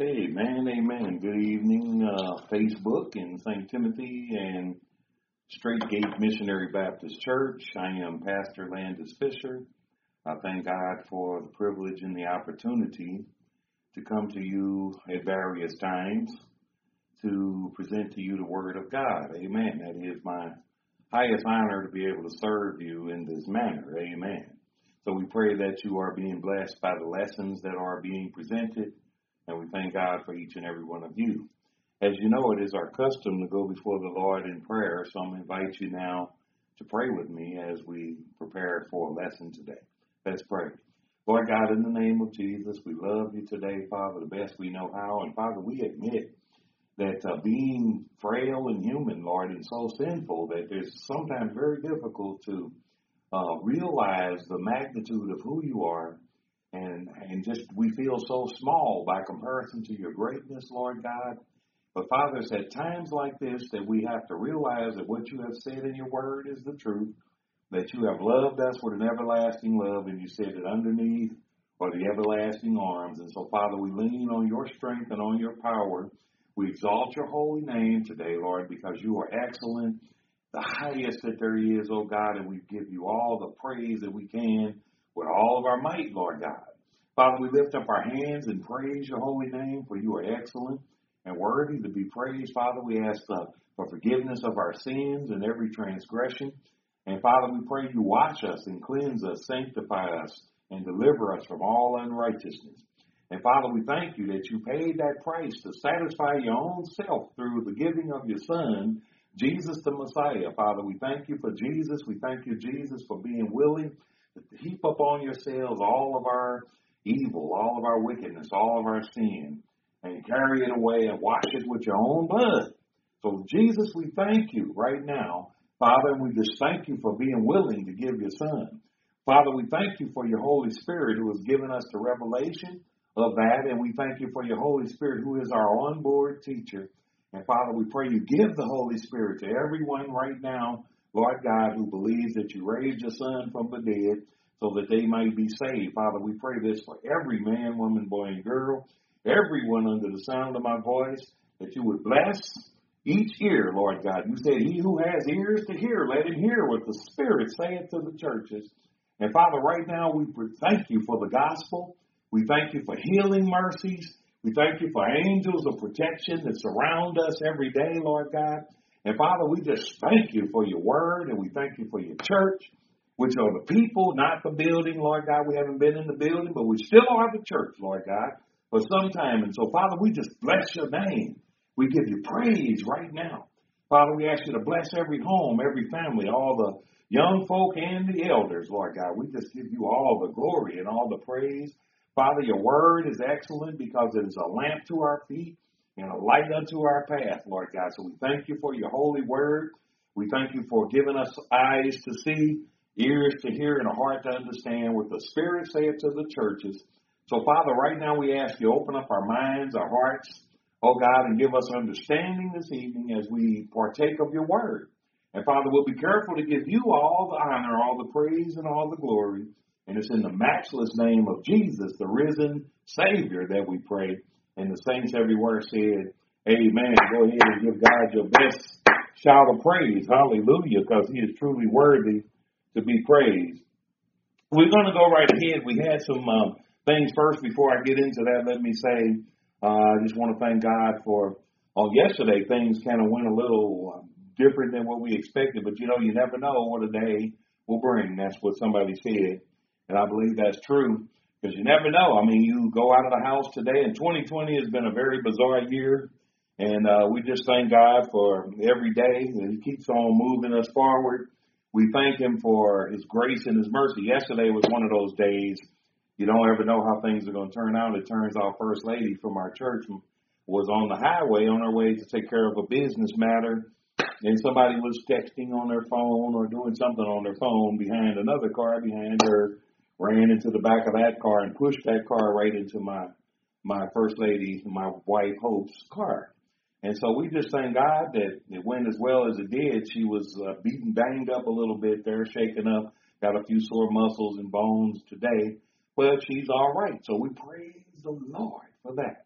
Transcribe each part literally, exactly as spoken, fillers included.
Amen, amen. Good evening, uh, Facebook and Saint Timothy and Straight Gate Missionary Baptist Church. I am Pastor Landis Fisher. I thank God for the privilege and the opportunity to come to you at various times to present to you the Word of God. Amen. That is my highest honor to be able to serve you in this manner. Amen. So we pray that you are being blessed by the lessons that are being presented. And we thank God for each and every one of you. As you know, it is our custom to go before the Lord in prayer. So I'm going to invite you now to pray with me as we prepare for a lesson today. Let's pray. Lord God, in the name of Jesus, we love you today, Father, the best we know how. And Father, we admit that uh, being frail and human, Lord, and so sinful that it's sometimes very difficult to uh, realize the magnitude of who you are. And and just we feel so small by comparison to your greatness, Lord God. But Father, it's at times like this that we have to realize that what you have said in your word is the truth, that you have loved us with an everlasting love, and you said it underneath are the everlasting arms. And so, Father, we lean on your strength and on your power. We exalt your holy name today, Lord, because you are excellent, the highest that there is, oh God, and we give you all the praise that we can with all of our might, Lord God. Father, we lift up our hands and praise your holy name, for you are excellent and worthy to be praised. Father, we ask uh, for forgiveness of our sins and every transgression. And Father, we pray you wash us and cleanse us, sanctify us, and deliver us from all unrighteousness. And Father, we thank you that you paid that price to satisfy your own self through the giving of your Son, Jesus the Messiah. Father, we thank you for Jesus. We thank you, Jesus, for being willing to heap upon yourselves all of our evil, all of our wickedness, all of our sin, and carry it away and wash it with your own blood. So, Jesus, we thank you right now, Father, and we just thank you for being willing to give your Son. Father, we thank you for your Holy Spirit who has given us the revelation of that, and we thank you for your Holy Spirit who is our onboard teacher. And Father, we pray you give the Holy Spirit to everyone right now, Lord God, who believes that you raised your Son from the dead so that they might be saved. Father, we pray this for every man, woman, boy, and girl, everyone under the sound of my voice, that you would bless each ear, Lord God. You said, he who has ears to hear, let him hear what the Spirit saith to the churches. And Father, right now we thank you for the gospel. We thank you for healing mercies. We thank you for angels of protection that surround us every day, Lord God. And Father, we just thank you for your word, and we thank you for your church, which are the people, not the building, Lord God. We haven't been in the building, but we still are the church, Lord God, for some time. And so, Father, we just bless your name. We give you praise right now. Father, we ask you to bless every home, every family, all the young folk and the elders, Lord God. We just give you all the glory and all the praise. Father, your word is excellent because it is a lamp to our feet and a light unto our path, Lord God. So we thank you for your holy word. We thank you for giving us eyes to see, ears to hear, and a heart to understand what the Spirit saith to the churches. So, Father, right now we ask you to open up our minds, our hearts, oh God, and give us understanding this evening as we partake of your word. And, Father, we'll be careful to give you all the honor, all the praise, and all the glory. And it's in the matchless name of Jesus, the risen Savior, that we pray. And the saints everywhere said, amen. Go ahead and give God your best shout of praise. Hallelujah, because he is truly worthy to be praised. We're going to go right ahead. We had some um, things first. Before I get into that, let me say, uh, I just want to thank God for, on yesterday, things kind of went a little uh, different than what we expected. But, you know, you never know what a day will bring. That's what somebody said. And I believe that's true. Because you never know. I mean, you go out of the house today, and twenty twenty has been a very bizarre year. And uh, we just thank God for every day that he keeps on moving us forward. We thank him for his grace and his mercy. Yesterday was one of those days. You don't ever know how things are going to turn out. It turns out First Lady from our church was on the highway on her way to take care of a business matter. And somebody was texting on their phone or doing something on their phone behind another car behind her. Ran into the back of that car and pushed that car right into my my First Lady, my wife Hope's car. And so we just thank God that it went as well as it did. She was uh, beaten, banged up a little bit there, shaken up, got a few sore muscles and bones today. But she's all right. So we praise the Lord for that.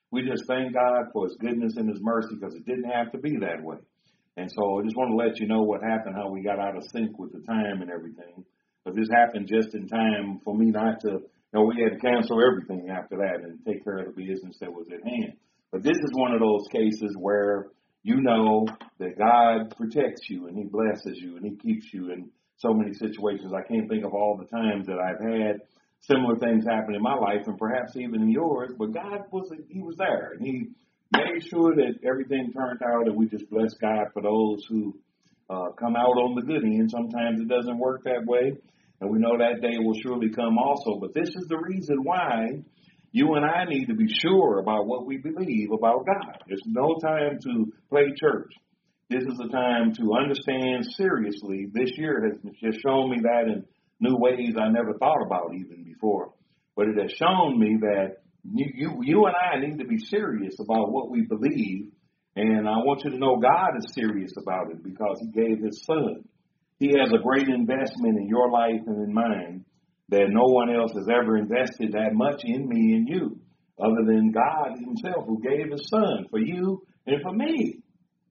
We just thank God for his goodness and his mercy because it didn't have to be that way. And so I just want to let you know what happened, how we got out of sync with the time and everything. But this happened just in time for me not to, you know, we had to cancel everything after that and take care of the business that was at hand. But this is one of those cases where you know that God protects you and he blesses you and he keeps you in so many situations. I can't think of all the times that I've had similar things happen in my life and perhaps even in yours, but God was, he was there and he made sure that everything turned out, and we just bless God for those who uh, come out on the good end. Sometimes it doesn't work that way, and we know that day will surely come also. But this is the reason why you and I need to be sure about what we believe about God. There's no time to play church. This is a time to understand seriously. This year has just shown me that in new ways I never thought about even before. But it has shown me that you, you, you and I need to be serious about what we believe. And I want you to know God is serious about it because he gave his son. He has a great investment in your life and in mine that no one else has ever invested that much in me and you other than God himself, who gave his son for you and for me.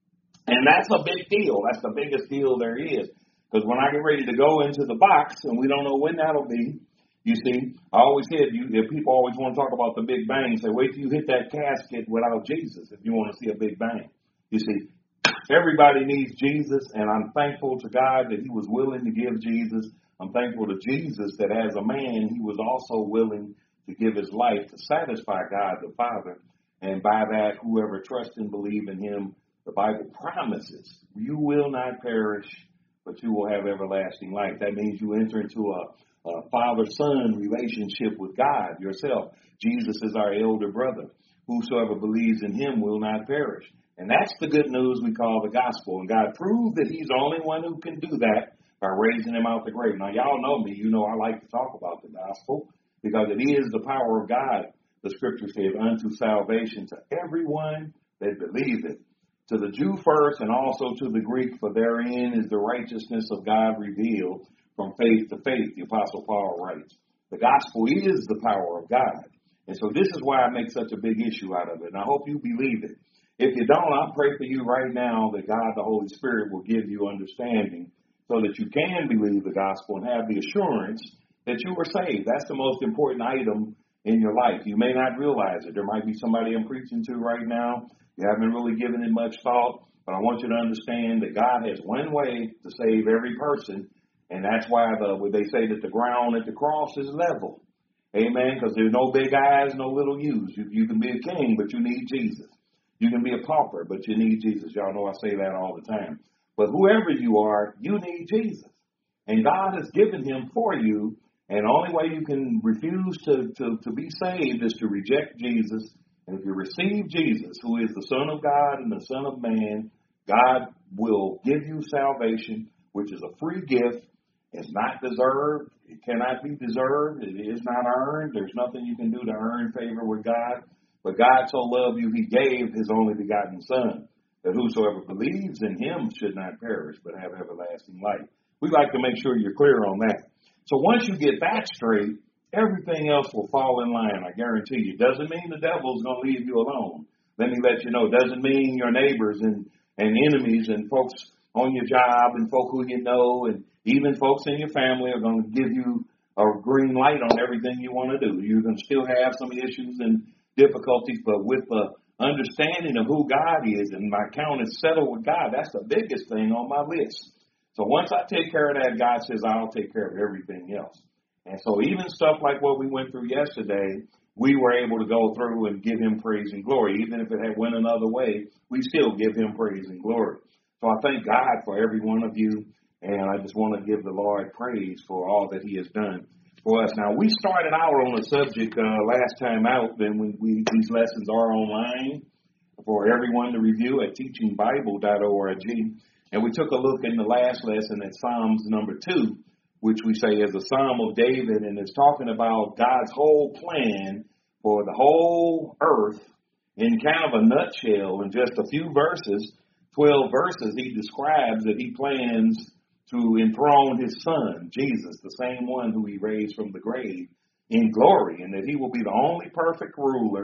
And that's a big deal. That's the biggest deal there is. Because when I get ready to go into the box, and we don't know when that'll be, you see, I always said, you, if people always want to talk about the big bang, say, wait till you hit that casket without Jesus if you want to see a big bang. You see, everybody needs Jesus, and I'm thankful to God that he was willing to give Jesus. I'm thankful to Jesus that as a man, he was also willing to give his life to satisfy God the Father. And by that, whoever trusts and believes in him, the Bible promises, you will not perish, but you will have everlasting life. That means you enter into a, a father-son relationship with God yourself. Jesus is our elder brother. Whosoever believes in him will not perish. And that's the good news we call the gospel. And God proved that he's the only one who can do that by raising him out the grave. Now, y'all know me. You know I like to talk about the gospel because it is the power of God, the scripture says, unto salvation to everyone that believeth. To the Jew first and also to the Greek, for therein is the righteousness of God revealed from faith to faith, the Apostle Paul writes. The gospel is the power of God. And so this is why I make such a big issue out of it. And I hope you believe it. If you don't, I'll pray for you right now that God, the Holy Spirit, will give you understanding so that you can believe the gospel and have the assurance that you were saved. That's the most important item in your life. You may not realize it. There might be somebody I'm preaching to right now. You haven't really given it much thought, but I want you to understand that God has one way to save every person, and that's why the, when they say that the ground at the cross is level. Amen, because there's no big I's, no little U's. You, you can be a king, but you need Jesus. You can be a pauper, but you need Jesus. Y'all know I say that all the time. But whoever you are, you need Jesus. And God has given him for you, and the only way you can refuse to, to, to be saved is to reject Jesus. And if you receive Jesus, who is the Son of God and the Son of Man, God will give you salvation, which is a free gift. It's not deserved. It cannot be deserved. It is not earned. There's nothing you can do to earn favor with God. But God so loved you, he gave his only begotten Son, that whosoever believes in him should not perish, but have everlasting life. We'd like to make sure you're clear on that. So once you get that straight, everything else will fall in line, I guarantee you. Doesn't mean the devil's going to leave you alone. Let me let you know. Doesn't mean your neighbors and, and enemies and folks on your job and folk who you know and even folks in your family are going to give you a green light on everything you want to do. You're going to still have some issues and difficulties, but with the understanding of who God is and my account is settled with God, that's the biggest thing on my list. So once I take care of that, God says I'll take care of everything else. And so even stuff like what we went through yesterday, we were able to go through and give him praise and glory. Even if it had went another way, we still give him praise and glory. So I thank God for every one of you, and I just want to give the Lord praise for all that he has done for us. Now, we started out on a subject uh, last time out, and when we, these lessons are online for everyone to review at teaching bible dot org. And we took a look in the last lesson at Psalms number two, which we say is a Psalm of David, and it's talking about God's whole plan for the whole earth in kind of a nutshell. In just a few verses, twelve verses, he describes that he plans to enthrone his son, Jesus, the same one who he raised from the grave, in glory, and that he will be the only perfect ruler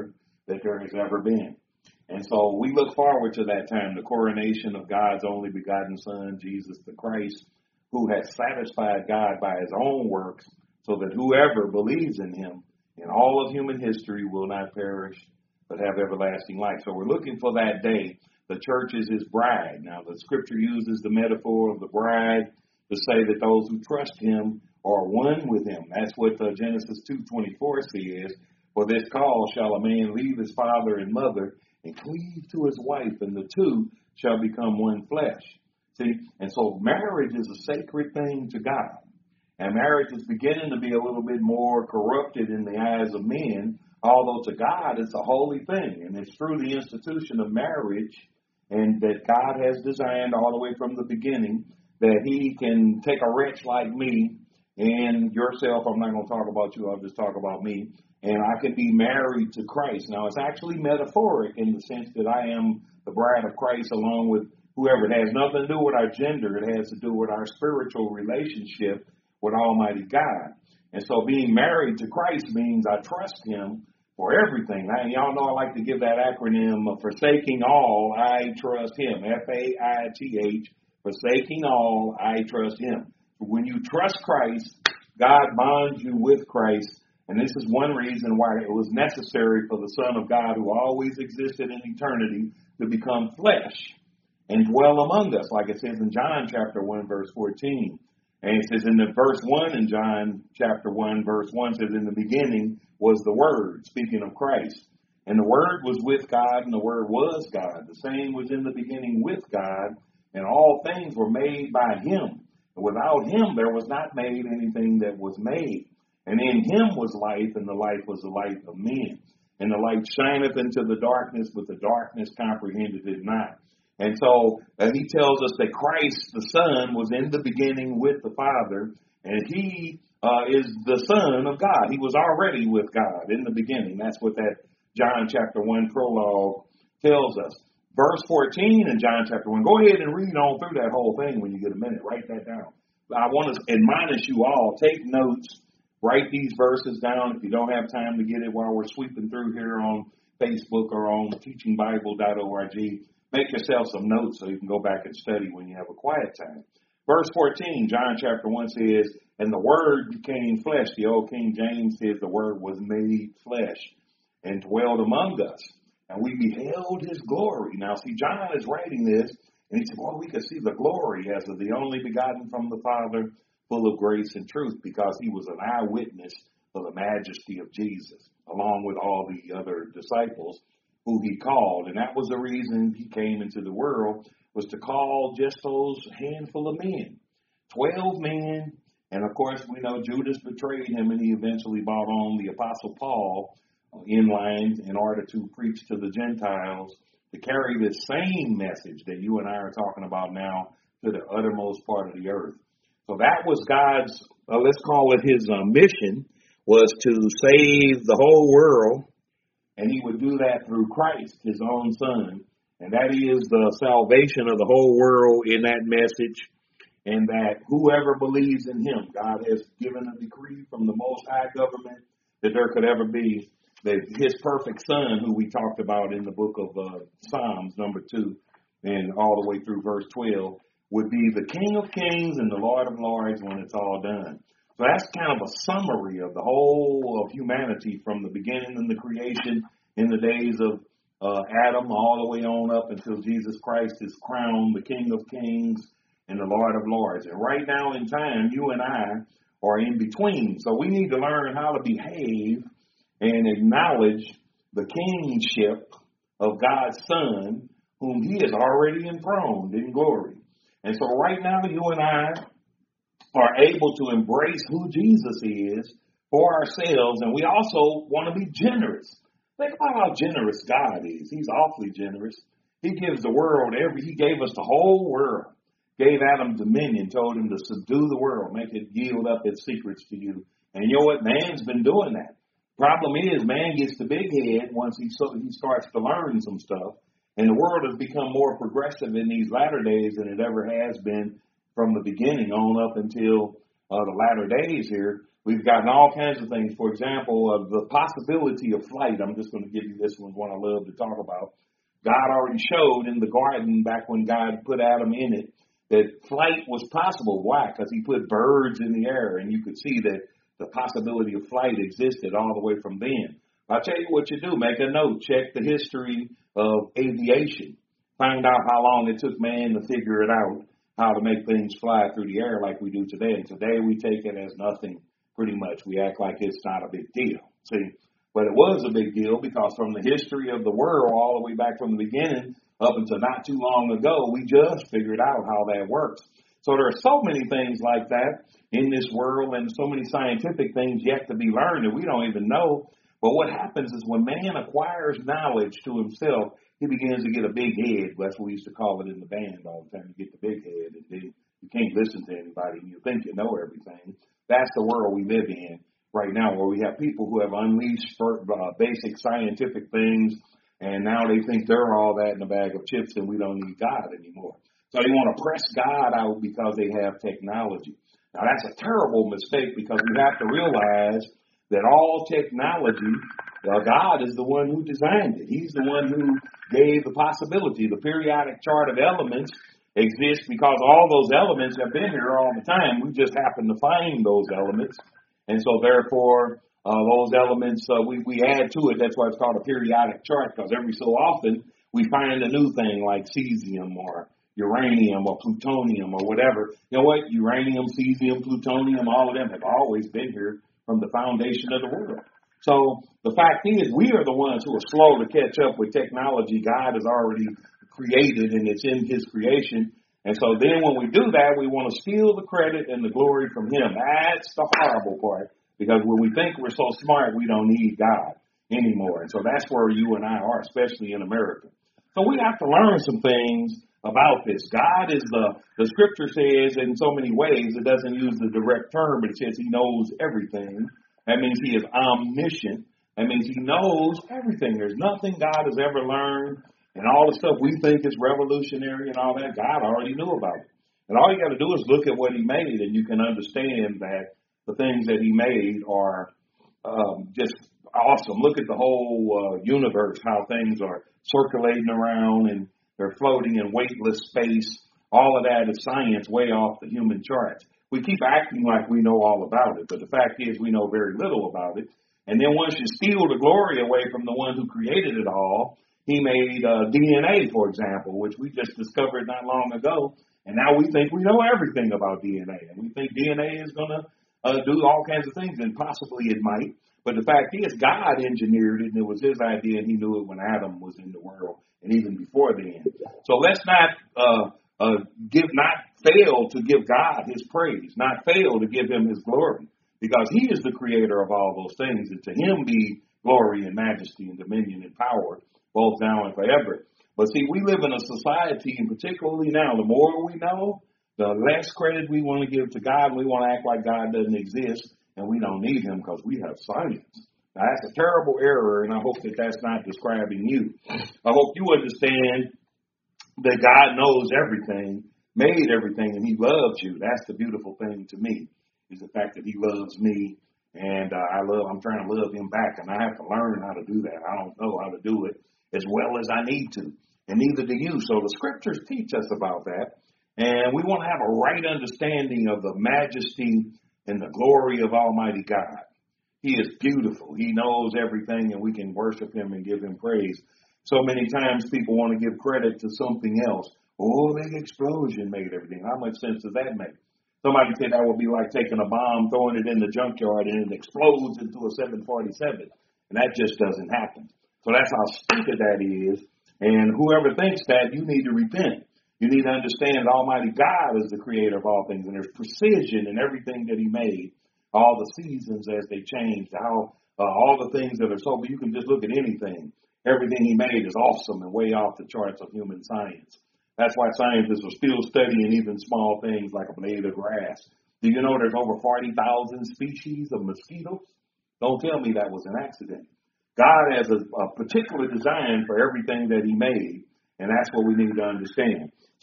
that there has ever been. And so we look forward to that time, the coronation of God's only begotten Son, Jesus the Christ, who has satisfied God by his own works, so that whoever believes in him in all of human history will not perish, but have everlasting life. So we're looking for that day. The church is his bride. Now, the scripture uses the metaphor of the bride to say that those who trust him are one with him. That's what uh, Genesis two twenty-four says. For this cause shall a man leave his father and mother and cleave to his wife, and the two shall become one flesh. See, and so marriage is a sacred thing to God. And marriage is beginning to be a little bit more corrupted in the eyes of men, although to God it's a holy thing. And it's through the institution of marriage and that God has designed all the way from the beginning that he can take a wretch like me and yourself. I'm not going to talk about you. I'll just talk about me. And I can be married to Christ. Now, it's actually metaphoric in the sense that I am the bride of Christ along with whoever. It has nothing to do with our gender. It has to do with our spiritual relationship with Almighty God. And so being married to Christ means I trust him for everything. Now, y'all know I like to give that acronym of forsaking all, I trust him. F A I T H, forsaking all, I trust him. When you trust Christ, God bonds you with Christ. And this is one reason why it was necessary for the Son of God, who always existed in eternity, to become flesh and dwell among us, like it says in John chapter one, verse fourteen. And it says in the verse one in John chapter one, verse one, says in the beginning was the Word, speaking of Christ. And the Word was with God, and the Word was God. The same was in the beginning with God, and all things were made by him. And without him there was not made anything that was made. And in him was life, and the life was the light of men. And the light shineth into the darkness, but the darkness comprehended it not. And so uh, he tells us that Christ, the Son, was in the beginning with the Father, and he uh, is the Son of God. He was already with God in the beginning. That's what that John chapter one prologue tells us. Verse fourteen in John chapter one, go ahead and read on through that whole thing when you get a minute. Write that down. I want to admonish you all, take notes. Write these verses down if you don't have time to get it while we're sweeping through here on Facebook or on teaching bible dot org. Make yourself some notes so you can go back and study when you have a quiet time. Verse fourteen, John chapter one says, and the Word became flesh. The old King James says the Word was made flesh and dwelled among us. And we beheld his glory. Now, see, John is writing this, and he said, well, we could see the glory as of the only begotten from the Father, full of grace and truth, because he was an eyewitness of the majesty of Jesus, along with all the other disciples who he called. And that was the reason he came into the world, was to call just those handful of men, twelve men. And of course, we know Judas betrayed him, and he eventually brought on the Apostle Paul in line in order to preach to the Gentiles, to carry this same message that you and I are talking about now to the uttermost part of the earth. So that was God's, uh, let's call it his uh, mission, was to save the whole world. And he would do that through Christ, his own Son. And that is the salvation of the whole world in that message. And that whoever believes in him, God has given a decree from the Most High government that there could ever be, that his perfect Son, who we talked about in the book of uh, Psalms, number two, and all the way through verse twelve, would be the King of Kings and the Lord of Lords when it's all done. So that's kind of a summary of the whole of humanity from the beginning and the creation in the days of uh, Adam all the way on up until Jesus Christ is crowned the King of Kings and the Lord of Lords. And right now in time, you and I are in between. So we need to learn how to behave and acknowledge the kingship of God's Son, whom he has already enthroned in glory. And so right now, you and I are able to embrace who Jesus is for ourselves, and we also want to be generous. Think about how generous God is. He's awfully generous. He gives the world every, he gave us the whole world. Gave Adam dominion, told him to subdue the world, make it yield up its secrets to you. And you know what? Man's been doing that. Problem is, man gets the big head once he, so, he starts to learn some stuff. And the world has become more progressive in these latter days than it ever has been from the beginning on up until uh, the latter days here, we've gotten all kinds of things. For example, uh, the possibility of flight. I'm just going to give you this one, one I love to talk about. God already showed in the garden back when God put Adam in it that flight was possible. Why? Because he put birds in the air, and you could see that the possibility of flight existed all the way from then. I'll tell you what you do. Make a note. Check the history of aviation. Find out how long it took man to figure it out, how to make things fly through the air like we do today. And today we take it as nothing pretty much. We act like it's not a big deal. See? But it was a big deal because from the history of the world all the way back from the beginning up until not too long ago, we just figured out how that works. So there are so many things like that in this world and so many scientific things yet to be learned that we don't even know. But what happens is when man acquires knowledge to himself, he begins to get a big head. That's what we used to call it in the band all the time. You get the big head, and then you can't listen to anybody, and you think you know everything. That's the world we live in right now, where we have people who have unleashed for, uh, basic scientific things, and now they think they're all that in a bag of chips, and we don't need God anymore. So they want to press God out because they have technology. Now, that's a terrible mistake because we have to realize that all technology, well, God is the one who designed it. He's the one who gave the possibility. The periodic chart of elements exists because all those elements have been here all the time. We just happen to find those elements. And so, therefore, uh, those elements, uh, we, we add to it. That's why it's called a periodic chart, because every so often we find a new thing like cesium or uranium or plutonium or whatever. You know what? Uranium, cesium, plutonium, all of them have always been here from the foundation of the world. So the fact is, we are the ones who are slow to catch up with technology God has already created, and it's in his creation. And so then when we do that, we want to steal the credit and the glory from him. That's the horrible part, because when we think we're so smart, we don't need God anymore. And so that's where you and I are, especially in America. So we have to learn some things about this. God is the, the scripture says in so many ways, it doesn't use the direct term, but it says he knows everything. That means he is omniscient. That means he knows everything. There's nothing God has ever learned. And all the stuff we think is revolutionary and all that, God already knew about it. And all you got to do is look at what he made, and you can understand that the things that he made are um, just awesome. Look at the whole uh, universe, how things are circulating around and they're floating in weightless space. All of that is science way off the human charts. We keep acting like we know all about it, but the fact is we know very little about it. And then once you steal the glory away from the one who created it all, he made uh, D N A, for example, which we just discovered not long ago. And now we think we know everything about D N A. And we think D N A is going to uh, do all kinds of things, and possibly it might. But the fact is, God engineered it, and it was his idea, and he knew it when Adam was in the world, and even before then. So let's not uh, uh, give, not fail to give God his praise, not fail to give him his glory, because he is the creator of all those things, and to him be glory and majesty and dominion and power, both now and forever. But see, we live in a society, and particularly now, the more we know, the less credit we want to give to God, and we want to act like God doesn't exist, and we don't need him because we have science. Now, that's a terrible error, and I hope that that's not describing you. I hope you understand that God knows everything, made everything, and he loves you. That's the beautiful thing to me, is the fact that he loves me, and uh, I love, I'm trying to love him back, and I have to learn how to do that. I don't know how to do it as well as I need to, and neither do you. So the scriptures teach us about that, and we want to have a right understanding of the majesty and the glory of Almighty God. He is beautiful. He knows everything, and we can worship him and give him praise. So many times people want to give credit to something else. Oh, big explosion made everything. How much sense does that make? Somebody said that would be like taking a bomb, throwing it in the junkyard, and it explodes into a seven forty-seven, and that just doesn't happen. So that's how stupid that is. And whoever thinks that, you need to repent. You need to understand that Almighty God is the creator of all things. And there's precision in everything that he made. All the seasons as they change. How uh, all the things that are so. But you can just look at anything. Everything he made is awesome and way off the charts of human science. That's why scientists are still studying even small things like a blade of grass. Do you know there's over forty thousand species of mosquitoes? Don't tell me that was an accident. God has a, a particular design for everything that he made, and that's what we need to understand.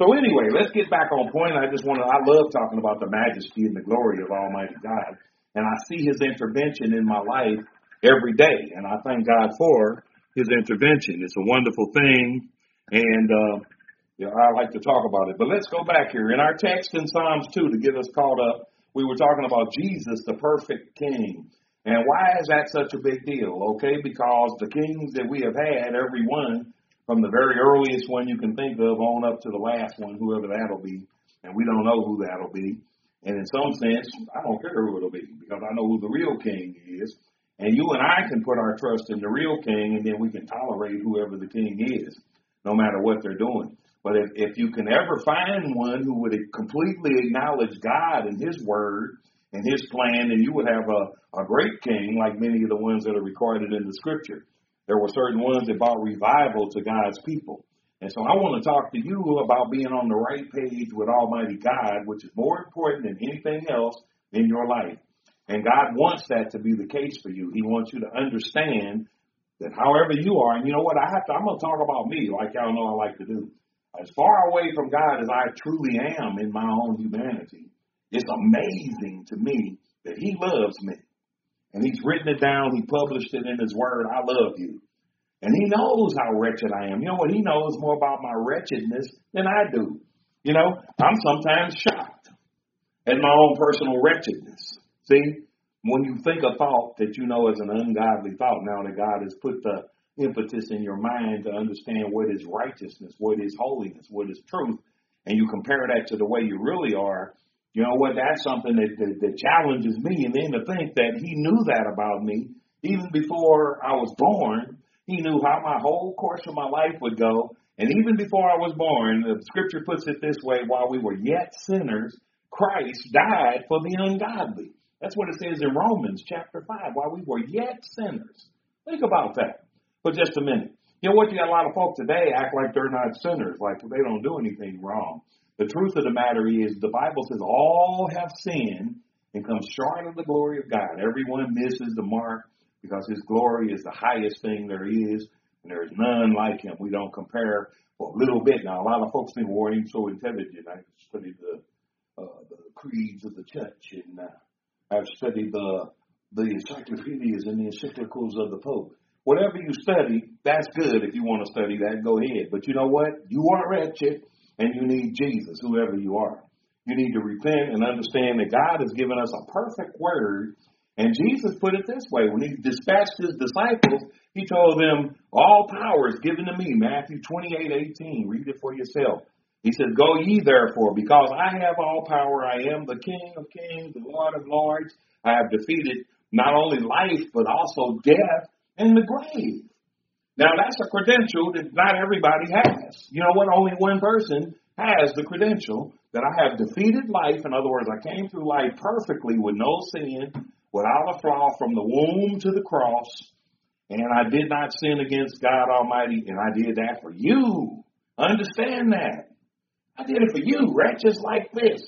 So anyway, let's get back on point. I just want to, I love talking about the majesty and the glory of Almighty God. And I see his intervention in my life every day. And I thank God for his intervention. It's a wonderful thing. And, uh, you know, I like to talk about it. But let's go back here. In our text in Psalms two, to get us caught up, we were talking about Jesus, the perfect king. And why is that such a big deal? Okay, because the kings that we have had, every one, from the very earliest one you can think of on up to the last one, whoever that'll be, and we don't know who that'll be. And in some sense, I don't care who it'll be, because I know who the real king is. And you and I can put our trust in the real king, and then we can tolerate whoever the king is, no matter what they're doing. But if, if you can ever find one who would completely acknowledge God and his word and his plan, then you would have a, a great king, like many of the ones that are recorded in the scripture. There were certain ones that brought revival to God's people. And so I want to talk to you about being on the right page with Almighty God, which is more important than anything else in your life. And God wants that to be the case for you. He wants you to understand that however you are, and you know what, I have to, I'm going to talk about me like y'all know I like to do. As far away from God as I truly am in my own humanity, it's amazing to me that he loves me. And he's written it down. He published it in his word. I love you. And he knows how wretched I am. You know what? He knows more about my wretchedness than I do. You know, I'm sometimes shocked at my own personal wretchedness. See, when you think a thought that you know is an ungodly thought, now that God has put the impetus in your mind to understand what is righteousness, what is holiness, what is truth, and you compare that to the way you really are, you know what, that's something that, that, that challenges me. And then to think that he knew that about me even before I was born. He knew how my whole course of my life would go. And even before I was born, the scripture puts it this way, while we were yet sinners, Christ died for the ungodly. That's what it says in Romans chapter five, while we were yet sinners. Think about that for just a minute. You know what, you got a lot of folks today act like they're not sinners, like they don't do anything wrong. The truth of the matter is the Bible says all have sinned and come short of the glory of God. Everyone misses the mark because his glory is the highest thing there is, and there is none like him. We don't compare for a little bit. Now, a lot of folks think, well, I'm so intelligent. I studied the, uh, the creeds of the church, and uh, I've studied the, the encyclopedias and the encyclicals of the Pope. Whatever you study, that's good. If you want to study that, go ahead. But you know what? You are wretched. And you need Jesus, whoever you are. You need to repent and understand that God has given us a perfect word. And Jesus put it this way. When he dispatched his disciples, he told them, all power is given to me. Matthew twenty-eight eighteen. Read it for yourself. He said, go ye therefore, because I have all power. I am the King of kings, the Lord of lords. I have defeated not only life, but also death and the grave. Now, that's a credential that not everybody has. You know what? Only one person has the credential that I have defeated life. In other words, I came through life perfectly with no sin, without a flaw from the womb to the cross. And I did not sin against God Almighty, and I did that for you. Understand that. I did it for you, wretches like this.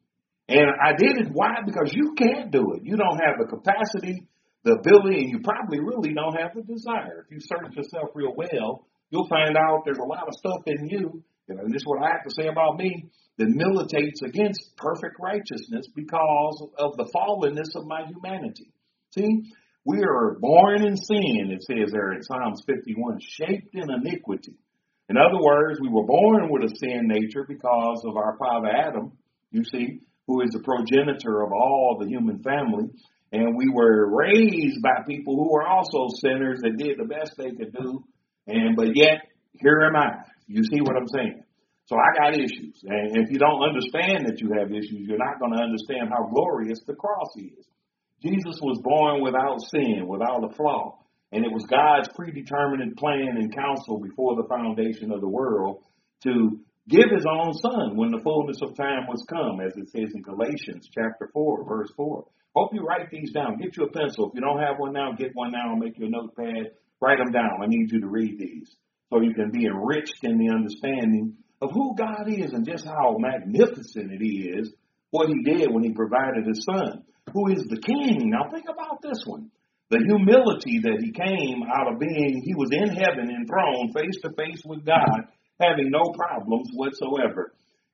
And I did it, why? Because you can't do it. You don't have the capacity, the ability, and you probably really don't have the desire. If you search yourself real well, you'll find out there's a lot of stuff in you, and this is what I have to say about me, that militates against perfect righteousness because of the fallenness of my humanity. See, we are born in sin, it says there in Psalms fifty-one, shaped in iniquity. In other words, we were born with a sin nature because of our father Adam, you see, who is the progenitor of all the human family. And we were raised by people who were also sinners that did the best they could do. And but yet, here am I. You see what I'm saying? So I got issues. And if you don't understand that you have issues, you're not going to understand how glorious the cross is. Jesus was born without sin, without a flaw. And it was God's predetermined plan and counsel before the foundation of the world to give his own son when the fullness of time was come, as it says in Galatians chapter four, verse four. Hope you write these down. Get you a pencil. If you don't have one now, get one now and make your notepad. Write them down. I need you to read these so you can be enriched in the understanding of who God is and just how magnificent it is what he did when he provided his son, who is the king. Now think about this one. The humility that he came out of being, he was in heaven enthroned face to face with God, having no problems whatsoever.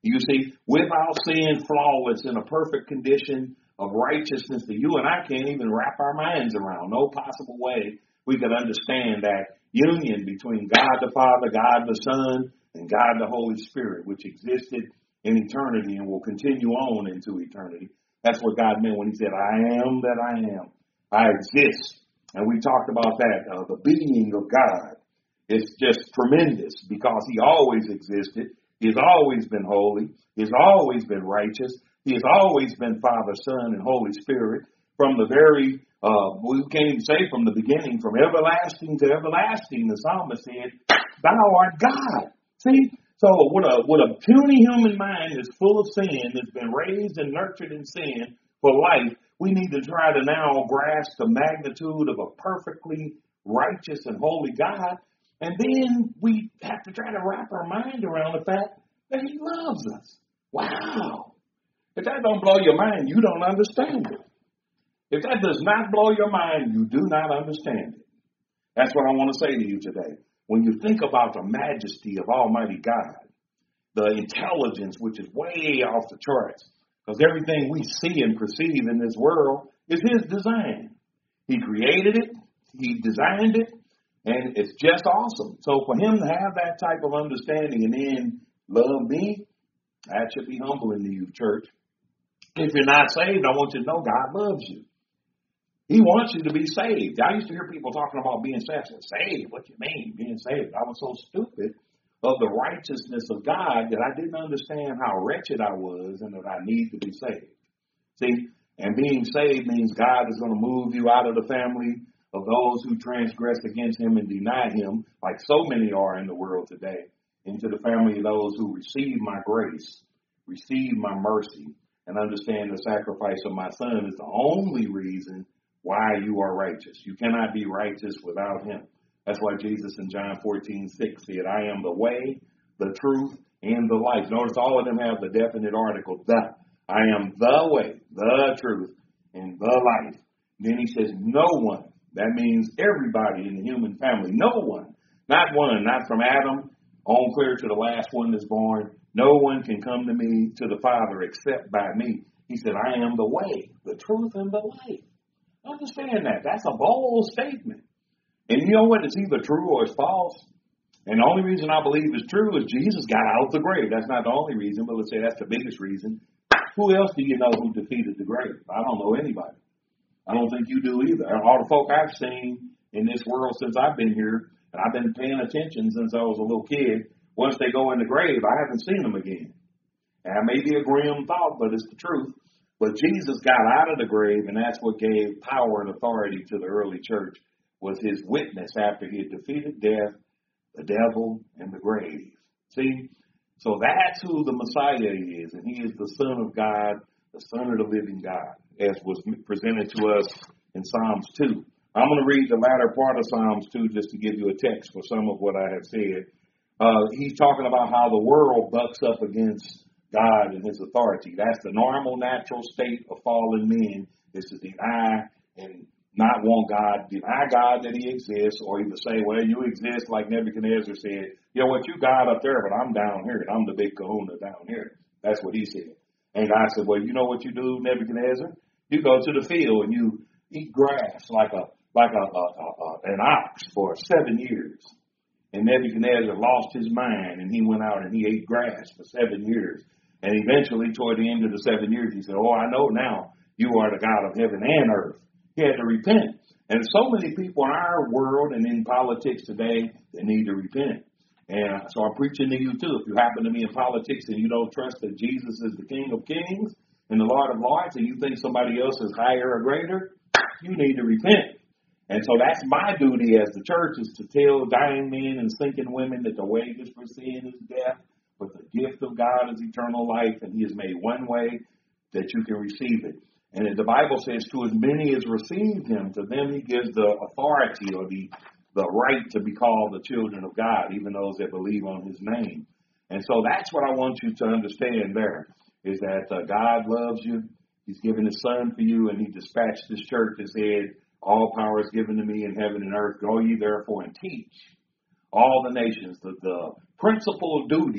You see, without sin, flawless, in a perfect condition of righteousness that you and I can't even wrap our minds around. No possible way we could understand that union between God the Father, God the Son, and God the Holy Spirit, which existed in eternity and will continue on into eternity. That's what God meant when he said, I am that I am. I exist. And we talked about that, uh, the being of God. It's just tremendous because he always existed. He's always been holy. He's always been righteous. He has always been Father, Son, and Holy Spirit. From the very, uh, we can't even say from the beginning, from everlasting to everlasting, the psalmist said, thou art God. See? So with a, with a puny human mind that's full of sin, that's been raised and nurtured in sin for life, we need to try to now grasp the magnitude of a perfectly righteous and holy God. And then we have to try to wrap our mind around the fact that he loves us. Wow. If that don't blow your mind, you don't understand it. If that does not blow your mind, you do not understand it. That's what I want to say to you today. When you think about the majesty of Almighty God, the intelligence which is way off the charts, because everything we see and perceive in this world is his design. He created it, he designed it, and it's just awesome. So for him to have that type of understanding and then love me, that should be humbling to you, church. If you're not saved, I want you to know God loves you. He wants you to be saved. I used to hear people talking about being saved. Saved? What do you mean, being saved? I was so stupid of the righteousness of God that I didn't understand how wretched I was and that I need to be saved. See, and being saved means God is going to move you out of the family of those who transgress against him and deny him, like so many are in the world today, into the family of those who receive my grace, receive my mercy, and understand the sacrifice of my son is the only reason why you are righteous. You cannot be righteous without him. That's why Jesus in John fourteen six said, I am the way, the truth, and the life. Notice all of them have the definite article, the. I am the way, the truth, and the life. Then he says, no one. That means everybody in the human family. No one. Not one. Not from Adam on clear to the last one that's born. No one can come to me, to the Father, except by me. He said, I am the way, the truth, and the life. Understand that. That's a bold statement. And you know what? It's either true or it's false. And the only reason I believe it's true is Jesus got out of the grave. That's not the only reason, but let's say that's the biggest reason. Who else do you know who defeated the grave? I don't know anybody. I don't think you do either. All the folk I've seen in this world since I've been here, and I've been paying attention since I was a little kid, once they go in the grave, I haven't seen them again. And it may be a grim thought, but it's the truth. But Jesus got out of the grave, and that's what gave power and authority to the early church, was his witness after he had defeated death, the devil, and the grave. See? So that's who the Messiah is, and he is the Son of God, the Son of the living God, as was presented to us in Psalms two. I'm going to read the latter part of Psalms two just to give you a text for some of what I have said. Uh, he's talking about how the world bucks up against God and his authority. That's the normal, natural state of fallen men, is to deny and not want God, deny God that he exists, or either say, well, you exist like Nebuchadnezzar said, you know what, you God up there, but I'm down here, and I'm the big kahuna down here. That's what he said. And God said, well, you know what you do, Nebuchadnezzar? You go to the field and you eat grass like a like a, a, a, a an ox for seven years. And Nebuchadnezzar lost his mind, and he went out and he ate grass for seven years. And eventually, toward the end of the seven years, he said, oh, I know now you are the God of heaven and earth. He had to repent. And so many people in our world and in politics today that need to repent. And so I'm preaching to you, too. If you happen to be in politics and you don't trust that Jesus is the King of kings and the Lord of lords, and you think somebody else is higher or greater, you need to repent. And so that's my duty as the church, is to tell dying men and sinking women that the wages for sin is death, but the gift of God is eternal life, and he has made one way that you can receive it. And the Bible says, to as many as received him, to them he gives the authority or the, the right to be called the children of God, even those that believe on his name. And so that's what I want you to understand there, is that uh, God loves you. He's given his son for you, and he dispatched this church and said, all power is given to me in heaven and earth. Go ye therefore and teach all the nations. The, the principal duty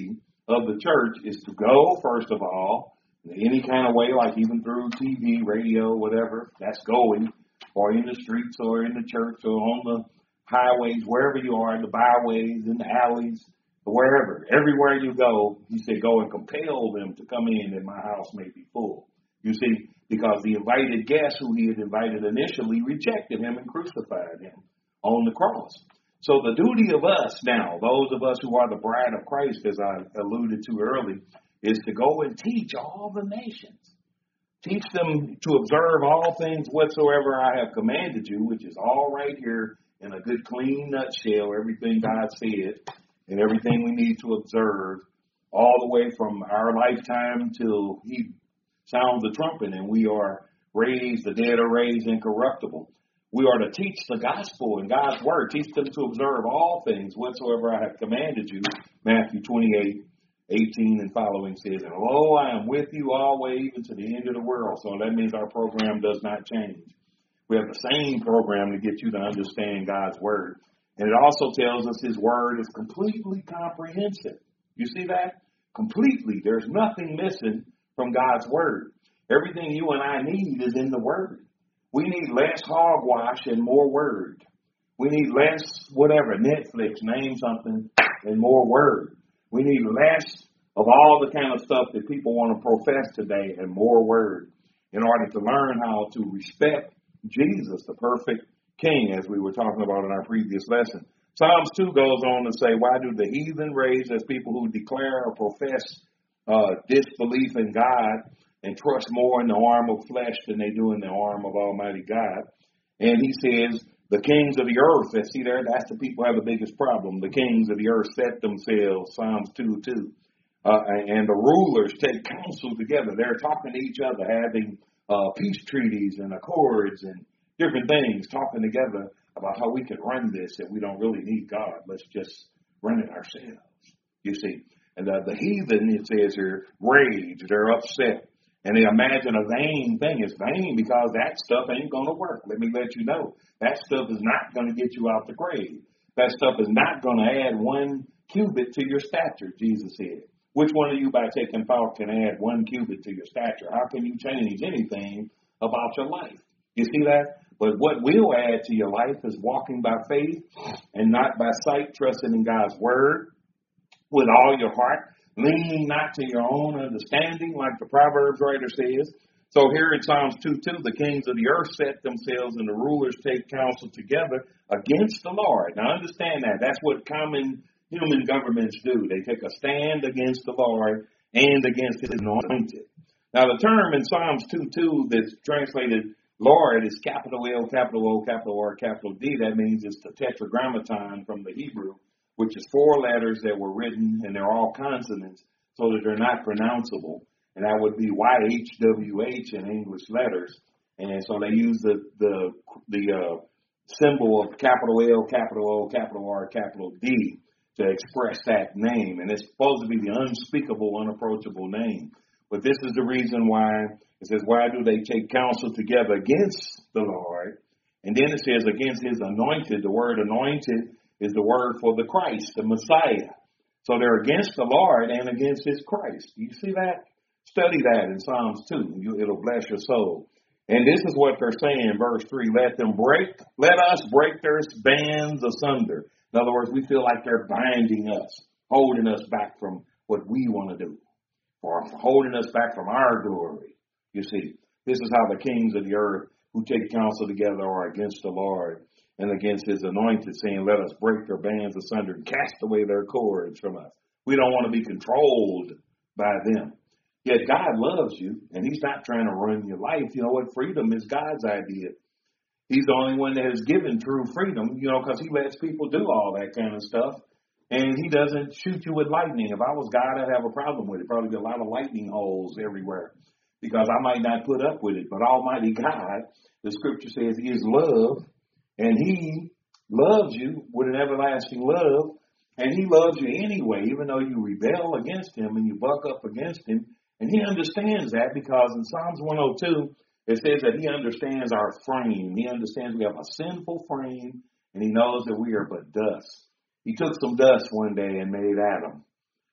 of the church is to go, first of all, in any kind of way, like even through T V, radio, whatever, that's going, or in the streets or in the church or on the highways, wherever you are, in the byways, in the alleys, wherever, everywhere you go, he said, go and compel them to come in and my house may be full. You see, because the invited guests who he had invited initially rejected him and crucified him on the cross. So the duty of us now, those of us who are the bride of Christ, as I alluded to early, is to go and teach all the nations. Teach them to observe all things whatsoever I have commanded you, which is all right here in a good, clean nutshell, everything God said and everything we need to observe all the way from our lifetime till he sounds the trumpet and we are raised, the dead are raised incorruptible. We are to teach the gospel and God's word. Teach them to observe all things whatsoever I have commanded you. Matthew twenty-eight, eighteen and following says, and lo, I am with you always, even to the end of the world. So that means our program does not change. We have the same program to get you to understand God's word. And it also tells us his word is completely comprehensive. You see that? Completely. There's nothing missing from God's word. Everything you and I need is in the word. We need less hogwash and more word. We need less whatever, Netflix, name something, and more word. We need less of all the kind of stuff that people want to profess today and more word in order to learn how to respect Jesus, the perfect King, as we were talking about in our previous lesson. Psalms two goes on to say, why do the heathen rage as people who declare or profess uh, disbelief in God and trust more in the arm of flesh than they do in the arm of Almighty God? And he says, the kings of the earth, and see there, that's the people who have the biggest problem. The kings of the earth set themselves, Psalms two two. Uh, and the rulers take counsel together. They're talking to each other, having uh, peace treaties and accords and different things, talking together about how we can run this and we don't really need God. Let's just run it ourselves. You see, and the, the heathen, it says here, rage, they're upset. And they imagine a vain thing. It's vain because that stuff ain't going to work. Let me let you know. That stuff is not going to get you out the grave. That stuff is not going to add one cubit to your stature, Jesus said. Which one of you by taking thought can add one cubit to your stature? How can you change anything about your life? You see that? But what will add to your life is walking by faith and not by sight, trusting in God's word with all your heart, leaning not to your own understanding, like the Proverbs writer says. So here in Psalms two two, the kings of the earth set themselves and the rulers take counsel together against the Lord. Now understand that. That's what common human governments do. They take a stand against the Lord and against his anointed. Now the term in Psalms two two that's translated Lord is capital L, capital O, capital R, capital D. That means it's the tetragrammaton from the Hebrew, which is four letters that were written, and they're all consonants, so that they're not pronounceable. And that would be Y H W H in English letters. And so they use the the the uh, symbol of capital L, capital O, capital R, capital D to express that name. And it's supposed to be the unspeakable, unapproachable name. But this is the reason why it says, why do they take counsel together against the Lord? And then it says against his anointed. The word anointed is the word for the Christ, the Messiah. So they're against the Lord and against his Christ. You see that? Study that in Psalms two. You, it'll bless your soul. And this is what they're saying in verse three. Let them break, let us break their bands asunder. In other words, we feel like they're binding us, holding us back from what we want to do, or holding us back from our glory. You see, this is how the kings of the earth who take counsel together are against the Lord and against his anointed, saying, let us break their bands asunder and cast away their cords from us. We don't want to be controlled by them. Yet God loves you, and he's not trying to run your life. You know what? Freedom is God's idea. He's the only one that has given true freedom, you know, because he lets people do all that kind of stuff. And he doesn't shoot you with lightning. If I was God, I'd have a problem with it. Probably be a lot of lightning holes everywhere because I might not put up with it. But Almighty God, the scripture says he is love, and he loves you with an everlasting love. And he loves you anyway, even though you rebel against him and you buck up against him. And he understands that because in Psalms one oh two, it says that he understands our frame. He understands we have a sinful frame, and he knows that we are but dust. He took some dust one day and made Adam.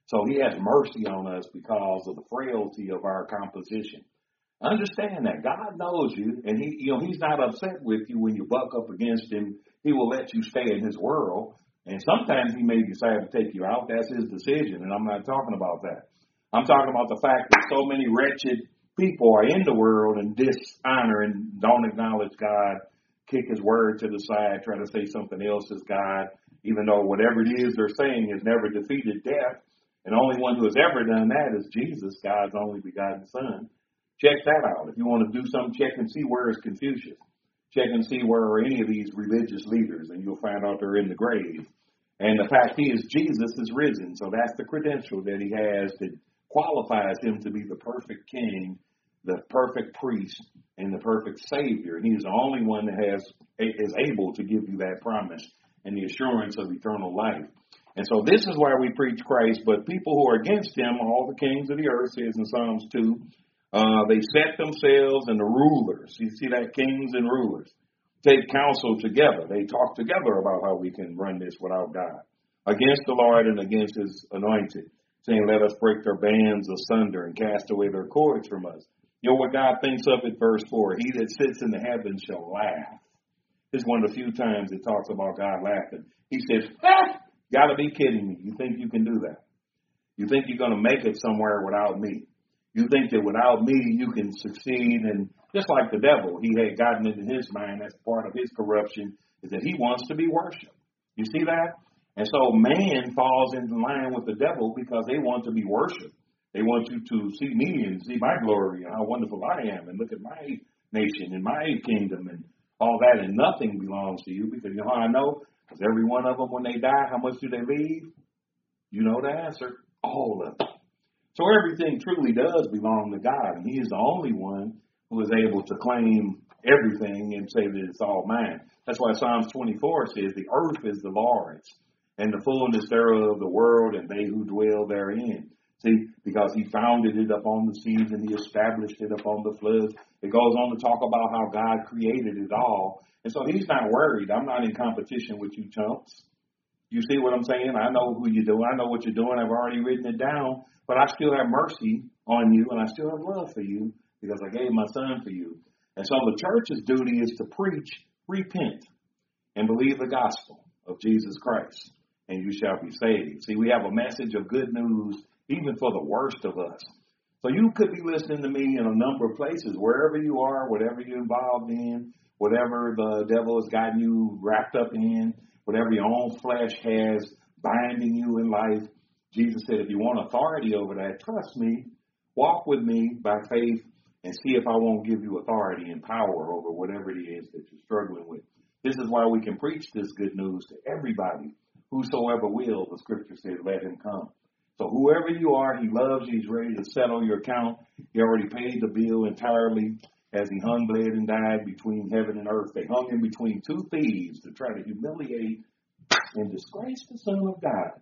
So he has mercy on us because of the frailty of our composition. Understand that. God knows you, and he, you know, he's not upset with you when you buck up against him. He will let you stay in his world. And sometimes he may decide to take you out. That's his decision, and I'm not talking about that. I'm talking about the fact that so many wretched people are in the world and dishonor and don't acknowledge God, kick his word to the side, try to say something else is God, even though whatever it is they're saying has never defeated death. And the only one who has ever done that is Jesus, God's only begotten Son. Check that out. If you want to do something, check and see where is Confucius. Check and see where are any of these religious leaders, and you'll find out they're in the grave. And the fact is, Jesus is risen, so that's the credential that he has that qualifies him to be the perfect king, the perfect priest, and the perfect Savior. And he's the only one that has is able to give you that promise and the assurance of eternal life. And so this is why we preach Christ, but people who are against him, all the kings of the earth, says in Psalms two, uh, they set themselves and the rulers. You see that, kings and rulers take counsel together. They talk together about how we can run this without God, against the Lord and against his anointed, saying, let us break their bands asunder and cast away their cords from us. You know what God thinks of it, verse four, he that sits in the heavens shall laugh. This is one of the few times it talks about God laughing. He says, ah, gotta be kidding me. You think you can do that? You think you're going to make it somewhere without me? You think that without me you can succeed? And just like the devil, he had gotten into his mind, that's part of his corruption, is that he wants to be worshipped. You see that? And so man falls into line with the devil because they want to be worshipped. They want you to see me and see my glory and how wonderful I am and look at my nation and my kingdom and all that, and nothing belongs to you, because you know how I know? Because every one of them, when they die, how much do they leave? You know the answer. All of it. So everything truly does belong to God, and he is the only one who is able to claim everything and say that it's all mine. That's why Psalms twenty-four says, the earth is the Lord's, and the fullness thereof, the world, and they who dwell therein. See, because he founded it upon the seas and he established it upon the floods. It goes on to talk about how God created it all. And so he's not worried. I'm not in competition with you chumps. You see what I'm saying? I know who you do. I know what you're doing. I've already written it down. But I still have mercy on you, and I still have love for you because I gave my Son for you. And so the church's duty is to preach, repent, and believe the gospel of Jesus Christ, and you shall be saved. See, we have a message of good news even for the worst of us. So you could be listening to me in a number of places, wherever you are, whatever you're involved in, whatever the devil has gotten you wrapped up in, whatever your own flesh has binding you in life. Jesus said, if you want authority over that, trust me, walk with me by faith, and see if I won't give you authority and power over whatever it is that you're struggling with. This is why we can preach this good news to everybody. Whosoever will, the scripture says, let him come. So whoever you are, he loves you. He's ready to settle your account. He already paid the bill entirely as he hung, bled, and died between heaven and earth. They hung him between two thieves to try to humiliate and disgrace the Son of God,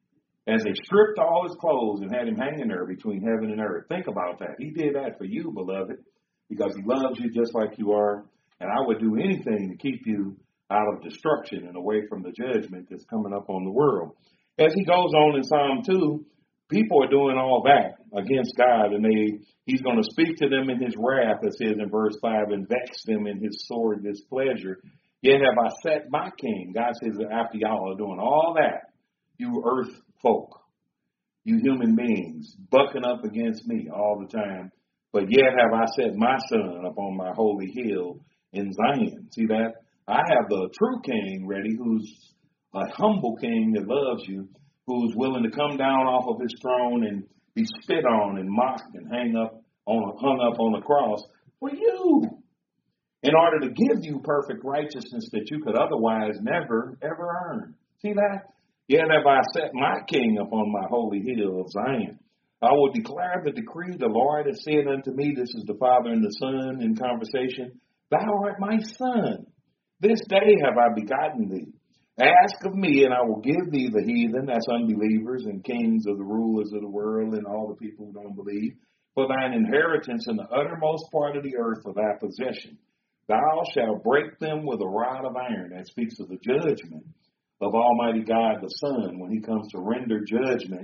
as they stripped all his clothes and had him hanging there between heaven and earth. Think about that. He did that for you, beloved, because he loves you just like you are. And I would do anything to keep you out of destruction and away from the judgment that's coming up on the world. As he goes on in Psalm two, people are doing all that against God, and they he's going to speak to them in his wrath, it says in verse five, and vex them in his sore displeasure. Yet have I set my king. God says that after y'all are doing all that, you earth folk, you human beings, bucking up against me all the time, but yet have I set my Son upon my holy hill in Zion. See that? I have the true king ready, who's a humble king that loves you, who's willing to come down off of his throne and be spit on and mocked and hang up on, hung up on the cross for you, in order to give you perfect righteousness that you could otherwise never, ever earn. See that? Yet have I set my king upon my holy hill of Zion. I will declare the decree. The Lord has said unto me, this is the Father and the Son in conversation, thou art my Son. This day have I begotten thee. Ask of me, and I will give thee the heathen, that's unbelievers and kings of the rulers of the world and all the people who don't believe, for thine inheritance in the uttermost part of the earth for thy possession. Thou shalt break them with a rod of iron. That speaks of the judgment of Almighty God the Son when he comes to render judgment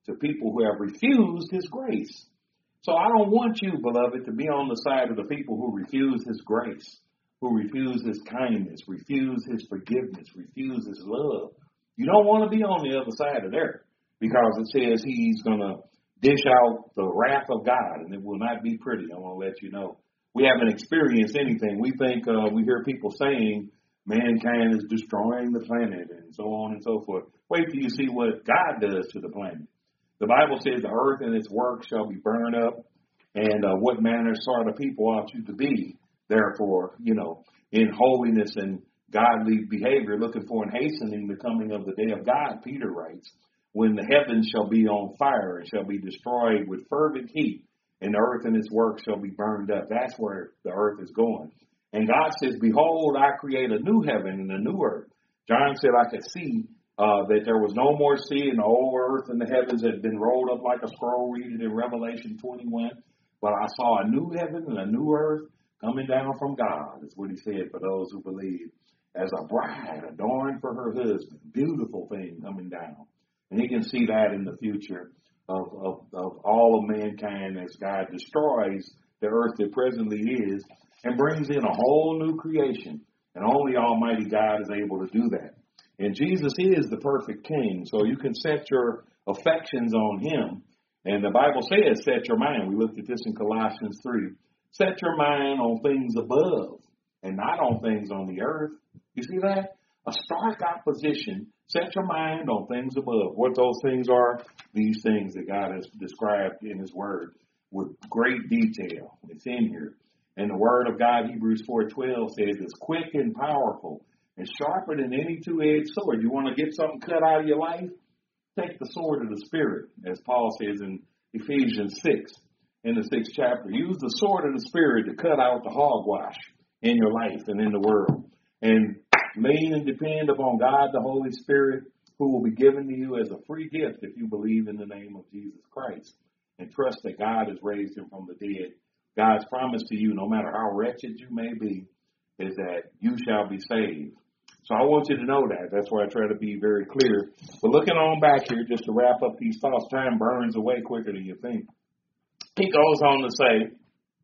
to people who have refused his grace. So I don't want you, beloved, to be on the side of the people who refuse his grace, who refuse his kindness, refuse his forgiveness, refuse his love. You don't want to be on the other side of there, because it says he's going to dish out the wrath of God, and it will not be pretty. I want to let you know. We haven't experienced anything. We think, uh, we hear people saying mankind is destroying the planet and so on and so forth. Wait till you see what God does to the planet. The Bible says the earth and its works shall be burned up, and uh, what manner sort of people ought you to be, therefore, you know, in holiness and godly behavior, looking for and hastening the coming of the day of God, Peter writes, when the heavens shall be on fire and shall be destroyed with fervent heat, and the earth and its works shall be burned up. That's where the earth is going. And God says, behold, I create a new heaven and a new earth. John said, I could see uh, that there was no more sea, and the old earth and the heavens had been rolled up like a scroll. Read it in Revelation twenty-one. But I saw a new heaven and a new earth coming down from God, is what he said for those who believe, as a bride adorned for her husband. Beautiful thing coming down. And he can see that in the future of, of, of all of mankind as God destroys the earth that presently is and brings in a whole new creation. And only Almighty God is able to do that. And Jesus is the perfect King, so you can set your affections on him. And the Bible says, set your mind. We looked at this in Colossians three. Set your mind on things above and not on things on the earth. You see that? A stark opposition. Set your mind on things above. What those things are, these things that God has described in his word with great detail. It's in here. And the word of God, Hebrews four twelve, says it's quick and powerful and sharper than any two-edged sword. You want to get something cut out of your life? Take the sword of the Spirit, as Paul says in Ephesians six, in the sixth chapter. Use the sword of the Spirit to cut out the hogwash in your life and in the world. And lean and depend upon God, the Holy Spirit, who will be given to you as a free gift if you believe in the name of Jesus Christ. And trust that God has raised him from the dead. God's promise to you, no matter how wretched you may be, is that you shall be saved. So I want you to know that. That's why I try to be very clear. But looking on back here, just to wrap up these thoughts, time burns away quicker than you think. He goes on to say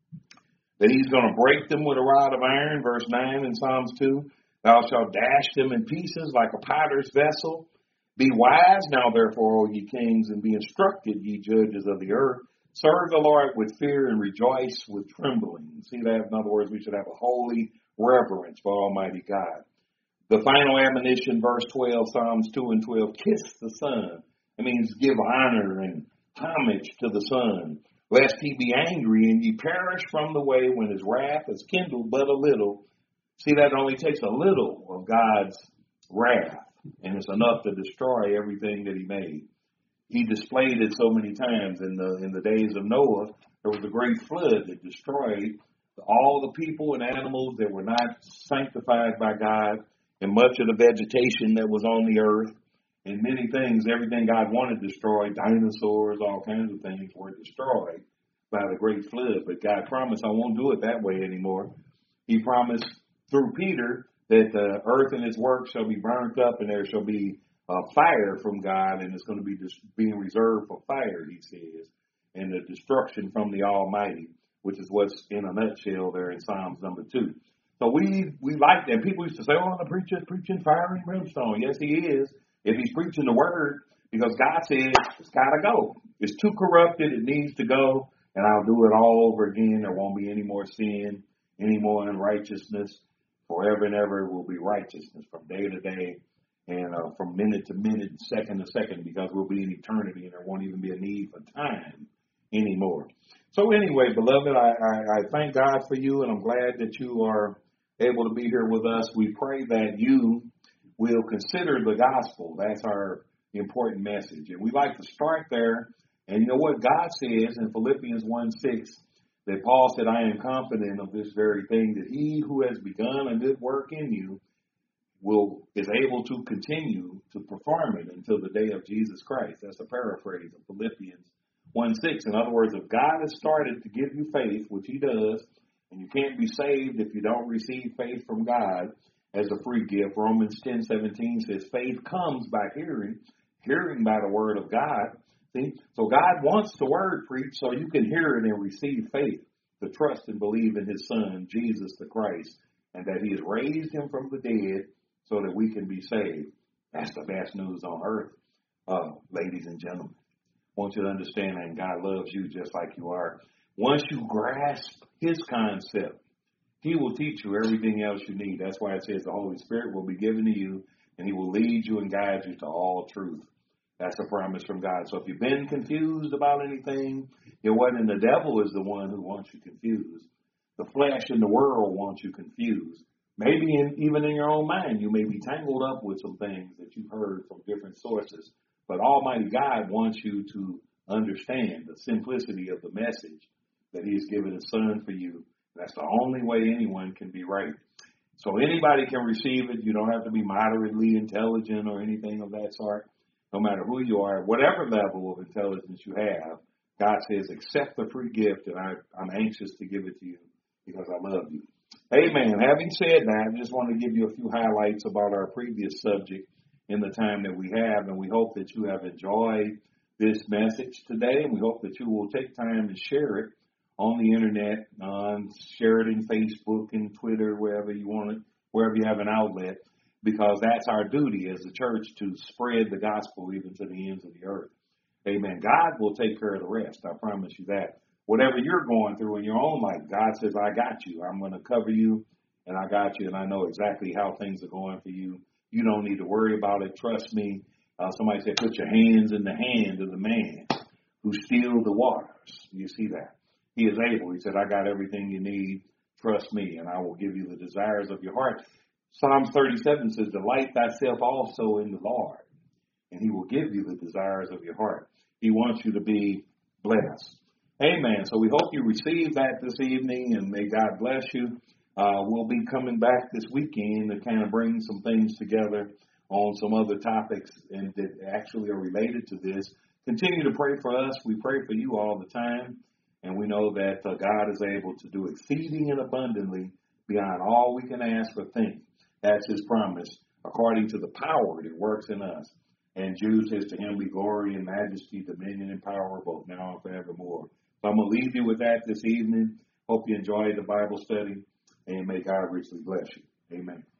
that he's going to break them with a rod of iron, verse nine in Psalms two. Thou shalt dash them in pieces like a potter's vessel. Be wise now, therefore, O ye kings, and be instructed, ye judges of the earth. Serve the Lord with fear and rejoice with trembling. See that? In other words, we should have a holy reverence for Almighty God. The final admonition, verse twelve, Psalms two and twelve, kiss the Son. It means give honor and homage to the Son, lest he be angry and ye perish from the way when his wrath is kindled but a little. See, that only takes a little of God's wrath, and it's enough to destroy everything that he made. He displayed it so many times. In the in the days of Noah, there was a great flood that destroyed all the people and animals that were not sanctified by God, and much of the vegetation that was on the earth, and many things, everything God wanted destroyed, dinosaurs, all kinds of things were destroyed by the great flood. But God promised, I won't do it that way anymore. He promised through Peter that the earth and its works shall be burnt up, and there shall be uh, fire from God, and it's going to be dis- being reserved for fire, he says, and the destruction from the Almighty, which is what's in a nutshell there in Psalms number two. So we we like that. People used to say, oh, the preacher's preaching fire and brimstone. Yes, he is, if he's preaching the word, because God says it's got to go. It's too corrupted. It needs to go, and I'll do it all over again. There won't be any more sin, any more unrighteousness. Forever and ever will be righteousness from day to day and uh, from minute to minute, second to second, because we'll be in eternity and there won't even be a need for time anymore. So anyway, beloved, I, I, I thank God for you, and I'm glad that you are able to be here with us. We pray that you will consider the gospel. That's our important message. And we like to start there. And you know what God says in Philippians one six, that Paul said, I am confident of this very thing, that he who has begun a good work in you will is able to continue to perform it until the day of Jesus Christ. That's a paraphrase of Philippians one six. In other words, if God has started to give you faith, which he does, and you can't be saved if you don't receive faith from God as a free gift. Romans ten seventeen says faith comes by hearing, hearing by the word of God. See? So God wants the word preached so you can hear it and receive faith, to trust and believe in his Son, Jesus the Christ, and that he has raised him from the dead so that we can be saved. That's the best news on earth, uh, ladies and gentlemen. I want you to understand that God loves you just like you are. Once you grasp his concept, he will teach you everything else you need. That's why it says the Holy Spirit will be given to you, and he will lead you and guide you to all truth. That's a promise from God. So if you've been confused about anything, it wasn't the devil is the one who wants you confused. The flesh and the world wants you confused. Maybe in, even in your own mind, you may be tangled up with some things that you've heard from different sources. But Almighty God wants you to understand the simplicity of the message that he has given his Son for you. That's the only way anyone can be right. So anybody can receive it. You don't have to be moderately intelligent or anything of that sort. No matter who you are, whatever level of intelligence you have, God says, accept the free gift, and I, I'm anxious to give it to you because I love you. Amen. Having said that, I just want to give you a few highlights about our previous subject in the time that we have, and we hope that you have enjoyed this message today, and we hope that you will take time to share it on the internet, on share it in Facebook and Twitter, wherever you want it, wherever you have an outlet, because that's our duty as a church to spread the gospel even to the ends of the earth. Amen. God will take care of the rest. I promise you that. Whatever you're going through in your own life, God says, I got you. I'm going to cover you, and I got you, and I know exactly how things are going for you. You don't need to worry about it. Trust me. Uh, somebody said, put your hands in the hand of the man who steals the waters. You see that? He is able. He said, I got everything you need. Trust me, and I will give you the desires of your heart. Psalms thirty-seven says, delight thyself also in the Lord, and he will give you the desires of your heart. He wants you to be blessed. Amen. So we hope you receive that this evening, and may God bless you. Uh, we'll be coming back this weekend to kind of bring some things together on some other topics and that actually are related to this. Continue to pray for us. We pray for you all the time, and we know that uh, God is able to do exceeding and abundantly beyond all we can ask or think. That's his promise, according to the power that works in us. And Jude says, to him be glory and majesty, dominion and power, both now and forevermore. So I'm going to leave you with that this evening. Hope you enjoyed the Bible study, and may God richly bless you. Amen.